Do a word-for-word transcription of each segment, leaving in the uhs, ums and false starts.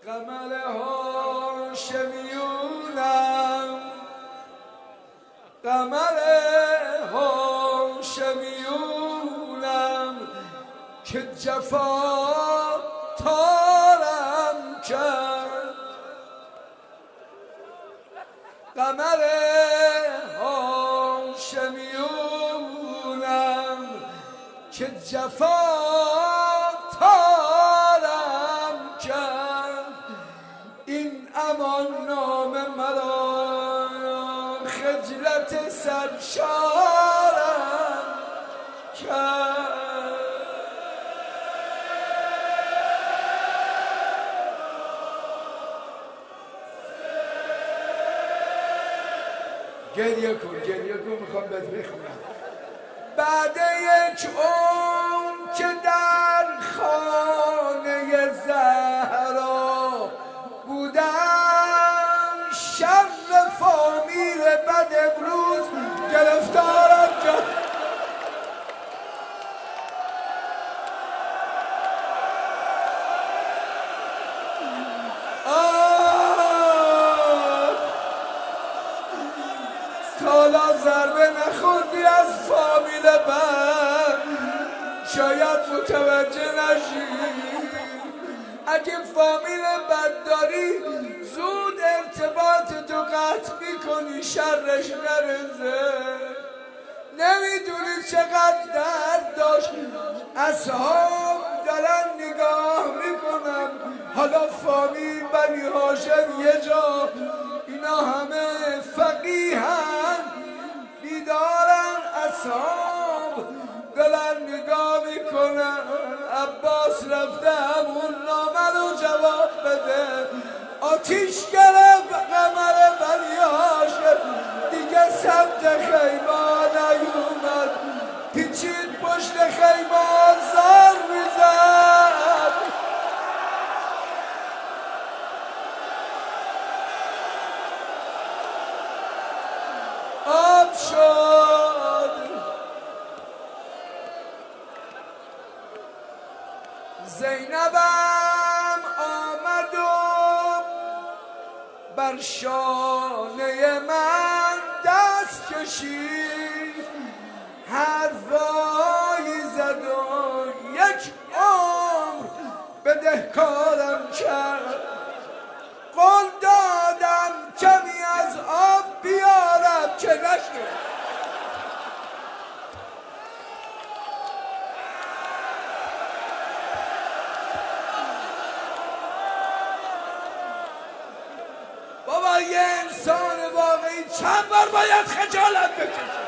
قمر هاشمیونم قمر هاشمیونم که جفا تارم کرد قمر هاشمیونم که جفا تارم کرد این امان نام مرا خجلت سرشارم کرد گریه کن گریه کن میخوام بهت بخونم بعد یک عمر که در خانه زهرا بودم شر فامیل بد امروز گرفتارم کرد حالا ضربه نخوردی از فامیل بد شاید متوجه نشی اگه فامیل بد داری زود ارتباط تو قطع میکنی شرش نرزه نمیدونی چقدر درد داشت اصحاب دارن نگاه میکنم حالا فامیل بنی هاشم یه جا اینا همه فقیهن بیدارن اصحاب دارن نگاه میکنن عباس رفته همون نامه رو جواب بده آتیش گرفت قمر بنی هاشم دیگه سمت خیمه نیومد پیچید پشت خیمه زار میزد آب شد زینبم آمد و بر شانه من دست کشید حرفایی زد و یک عمر بدهکارم کرد قول دادم کمی از آب بیارم که نشد بابا یه انسان واقعی چند بار باید خجالت بکشه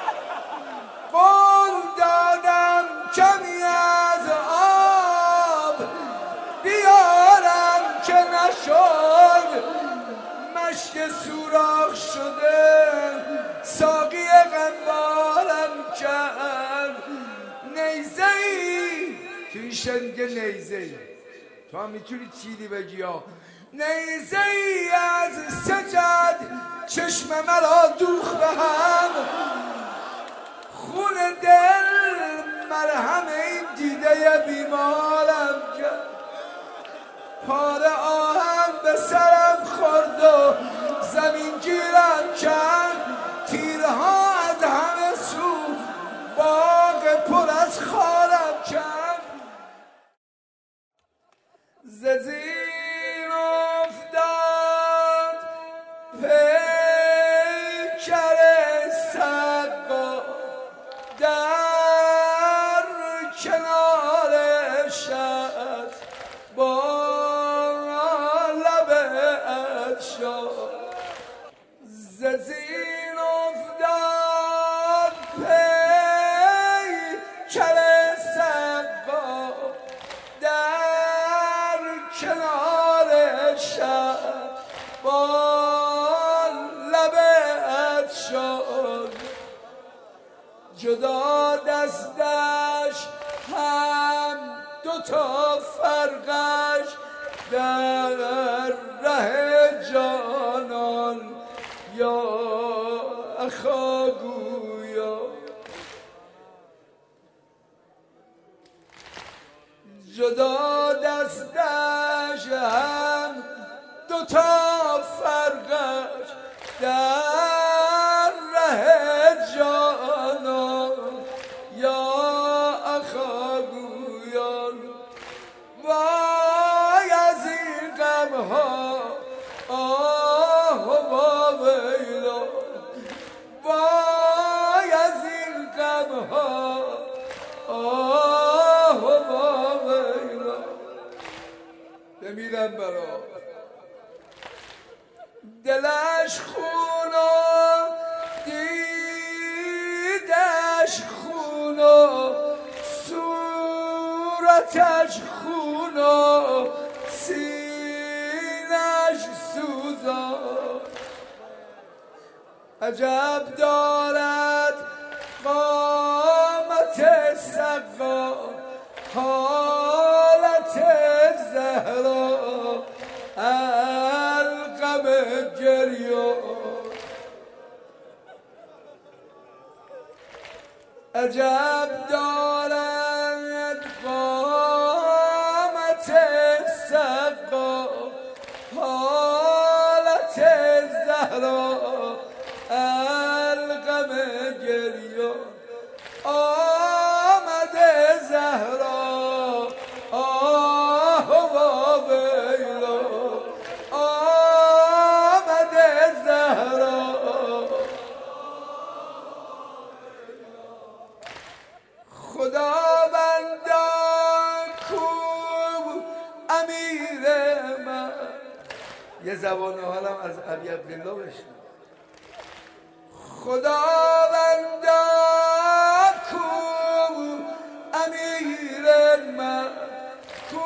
قول دادم کمی از آب بیارم که نشد مشک سوراخ شده ساقی غنبارم کرد نیزه ای توی شنگ نیزه ای تو هم میتونی چیزی بگی ها نیزه ای از سجد چشم مرا دوخ به هم خون دل مرهم این دیده بیمارم کرد پاره آهن به سرم خورد و زمین گیرم کرد تیرها از همه سو باغ پر از خارم کرد ز زیر افتاد پیکر سقا در کنار شد با ز زین افتاد پیکر سقا در کنار شد با لبت شد جدا دستش هم دوتا فرقش در ره جانان یا اخاگویا جدا دستش هم دوتا فرقش در ره جانان یا اخا گویان وای از این غمها آه و ویلا وای از این غمها آه و ویلا بمیرم برا دلش خونا دیدش خونا صورتش خونا سینش سوزان عجب دارد قامت سقا حالت زهرا القم گریان عجب دارد قامت سقا حالت زهرا القم گریان آمده زهرا آه و ویلا آمده زهرا خداوندان کو امیر من یه زبان حالم از ابی عبدالله بشنم خداوندان کو امیر من کو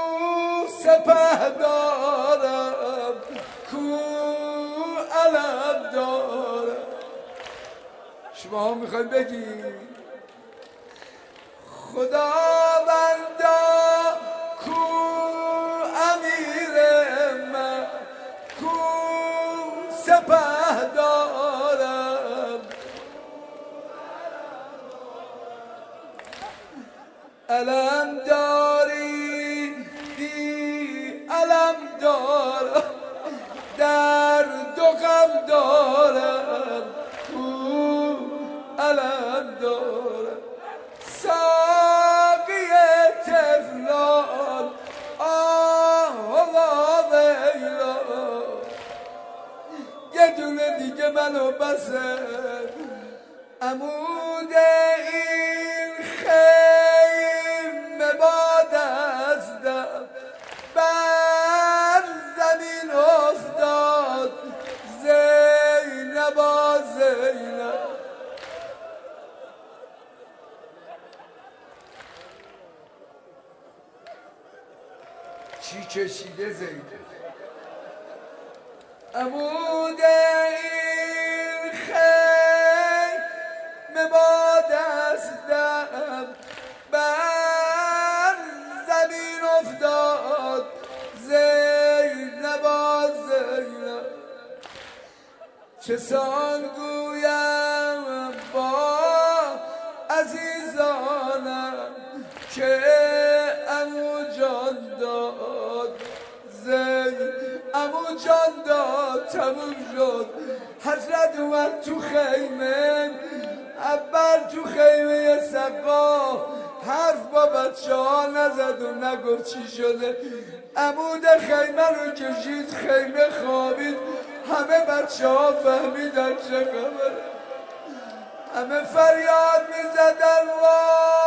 سپهدارم کو علم دارم شما هم میخواید بگید خداوندا کو امیر من کو سپهدارم علم داری بی علم دارم درد و غم دارم کو علم دارم ساقی تفلان آه و ویلا یه دونه دیگه منو بسه عمود این خیمه با دستم بر زمین افتاد زینبا زینب چی کشیده زیده عمود این خیمه با دستم بر زمین افتاد زینبا زینب چه سان گویم با عزیزانم که عمو جان داد زین عمو جان داد تموم شد حضرت اومد تو خیمه اول تو خیمه سقا حرف با بچه ها نزد و نگفت چی شده عمود خیمه رو کشید خیمه خوابید همه بچه ها فهمیدن چه خبره همه فریاد میزدن وای